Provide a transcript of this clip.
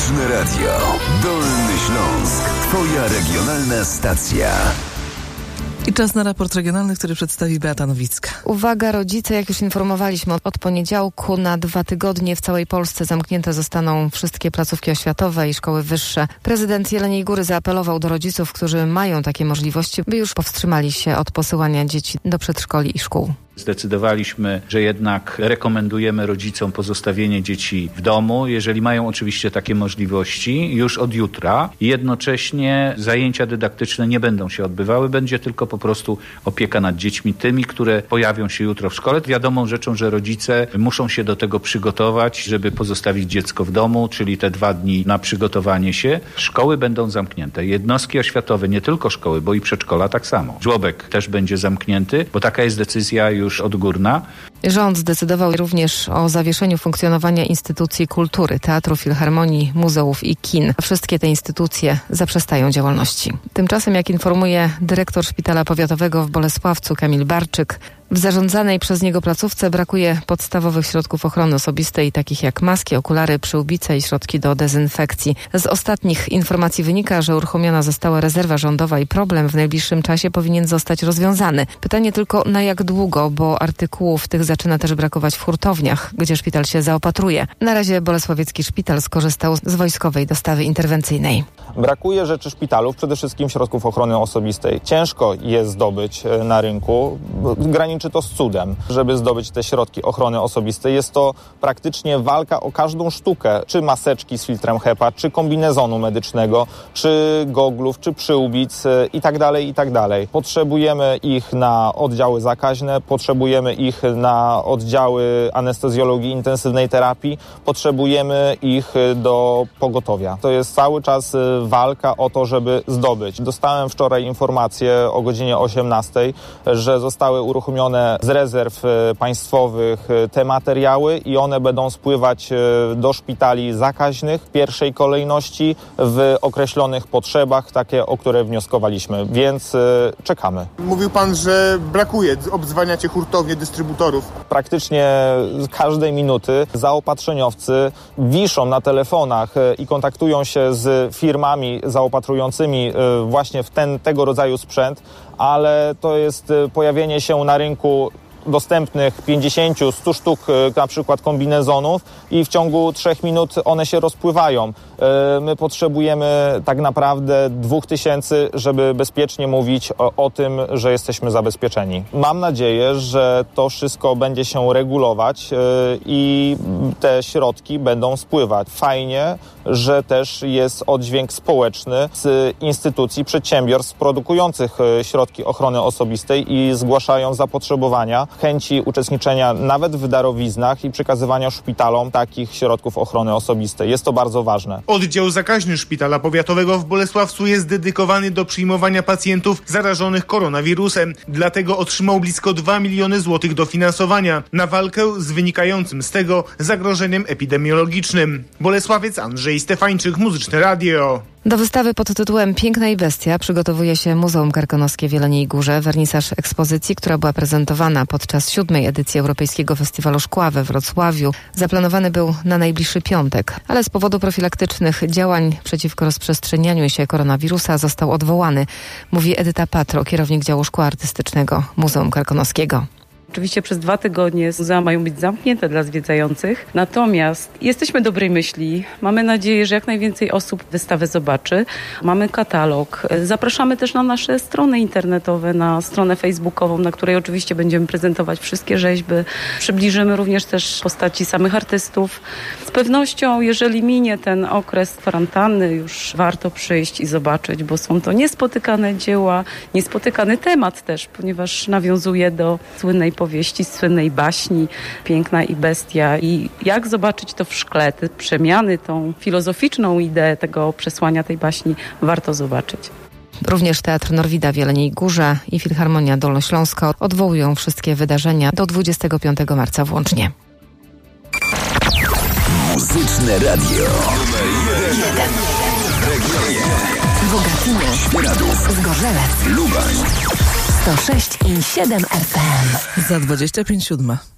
Muzyczne Radio. Dolny Śląsk. Twoja regionalna stacja. I czas na raport regionalny, który przedstawi Beata Nowicka. Uwaga rodzice, jak już informowaliśmy, od poniedziałku na 2 tygodnie w całej Polsce zamknięte zostaną wszystkie placówki oświatowe i szkoły wyższe. Prezydent Jeleniej Góry zaapelował do rodziców, którzy mają takie możliwości, by już powstrzymali się od posyłania dzieci do przedszkoli i szkół. Zdecydowaliśmy, że jednak rekomendujemy rodzicom pozostawienie dzieci w domu, jeżeli mają oczywiście takie możliwości, już od jutra. Jednocześnie zajęcia dydaktyczne nie będą się odbywały, będzie tylko po prostu opieka nad dziećmi, tymi, które pojawią się jutro w szkole. Wiadomą rzeczą, że rodzice muszą się do tego przygotować, żeby pozostawić dziecko w domu, czyli te 2 dni na przygotowanie się. Szkoły będą zamknięte. Jednostki oświatowe, nie tylko szkoły, bo i przedszkola tak samo. Żłobek też będzie zamknięty, bo taka jest decyzja już odgórna. Rząd zdecydował również o zawieszeniu funkcjonowania instytucji kultury, teatru, filharmonii, muzeów i kin. Wszystkie te instytucje zaprzestają działalności. Tymczasem, jak informuje dyrektor Szpitala Powiatowego w Bolesławcu Kamil Barczyk, w zarządzanej przez niego placówce brakuje podstawowych środków ochrony osobistej, takich jak maski, okulary, przyłbice i środki do dezynfekcji. Z ostatnich informacji wynika, że uruchomiona została rezerwa rządowa i problem w najbliższym czasie powinien zostać rozwiązany. Pytanie tylko, na jak długo, bo artykułów tych zaczyna też brakować w hurtowniach, gdzie szpital się zaopatruje. Na razie bolesławiecki szpital skorzystał z wojskowej dostawy interwencyjnej. Brakuje rzeczy szpitalów, przede wszystkim środków ochrony osobistej. Ciężko je zdobyć na rynku. Graniczy to z cudem, żeby zdobyć te środki ochrony osobistej. Jest to praktycznie walka o każdą sztukę, czy maseczki z filtrem HEPA, czy kombinezonu medycznego, czy goglów, czy przyłbic i tak dalej. Potrzebujemy ich na oddziały zakaźne, potrzebujemy ich na oddziały anestezjologii, intensywnej terapii, potrzebujemy ich do pogotowia. To jest cały czas walka o to, żeby zdobyć. Dostałem wczoraj informację o godzinie 18, że zostały uruchomione z rezerw państwowych te materiały i one będą spływać do szpitali zakaźnych w pierwszej kolejności w określonych potrzebach, takie, o które wnioskowaliśmy, więc czekamy. Mówił pan, że brakuje, obdzwaniacie hurtownie, dystrybutorów. Praktycznie z każdej minuty zaopatrzeniowcy wiszą na telefonach i kontaktują się z firmami zaopatrującymi właśnie w tego rodzaju sprzęt, ale to jest pojawienie się na rynku dostępnych 50-100 sztuk na przykład kombinezonów i w ciągu 3 minut one się rozpływają. My potrzebujemy tak naprawdę 2000, żeby bezpiecznie mówić o tym, że jesteśmy zabezpieczeni. Mam nadzieję, że to wszystko będzie się regulować i te środki będą spływać. Fajnie, że też jest oddźwięk społeczny z instytucji, przedsiębiorstw produkujących środki ochrony osobistej i zgłaszają zapotrzebowania, chęci uczestniczenia nawet w darowiznach i przekazywania szpitalom takich środków ochrony osobistej. Jest to bardzo ważne. Oddział zakaźny Szpitala Powiatowego w Bolesławcu jest dedykowany do przyjmowania pacjentów zarażonych koronawirusem. Dlatego otrzymał blisko 2 miliony złotych dofinansowania na walkę z wynikającym z tego zagrożeniem epidemiologicznym. Bolesławiec Andrzej Stefańczyk, Muzyczne Radio. Do wystawy pod tytułem Piękna i bestia przygotowuje się Muzeum Karkonoskie w Jeleniej Górze. Wernisaż ekspozycji, która była prezentowana podczas 7. edycji Europejskiego Festiwalu Szkła we Wrocławiu, zaplanowany był na najbliższy piątek, ale z powodu profilaktycznych działań przeciwko rozprzestrzenianiu się koronawirusa został odwołany, mówi Edyta Patro, kierownik działu szkła artystycznego Muzeum Karkonoskiego. Oczywiście przez 2 tygodnie muzea mają być zamknięte dla zwiedzających, natomiast jesteśmy dobrej myśli. Mamy nadzieję, że jak najwięcej osób wystawę zobaczy. Mamy katalog. Zapraszamy też na nasze strony internetowe, na stronę facebookową, na której oczywiście będziemy prezentować wszystkie rzeźby. Przybliżymy również też postaci samych artystów. Z pewnością, jeżeli minie ten okres kwarantanny, już warto przyjść i zobaczyć, bo są to niespotykane dzieła, niespotykany temat też, ponieważ nawiązuje do słynnej powieści, słynnej baśni Piękna i bestia. I jak zobaczyć to w szkle, te przemiany, tą filozoficzną ideę tego przesłania tej baśni warto zobaczyć. Również Teatr Norwida w Jeleniej Górze i Filharmonia Dolnośląska odwołują wszystkie wydarzenia do 25 marca włącznie. Muzyczne Radio numer 1 w regionie. W Bogatyniu, Świeradów, Zgorzelec, Lubań 106,7 FM. Za 25:07.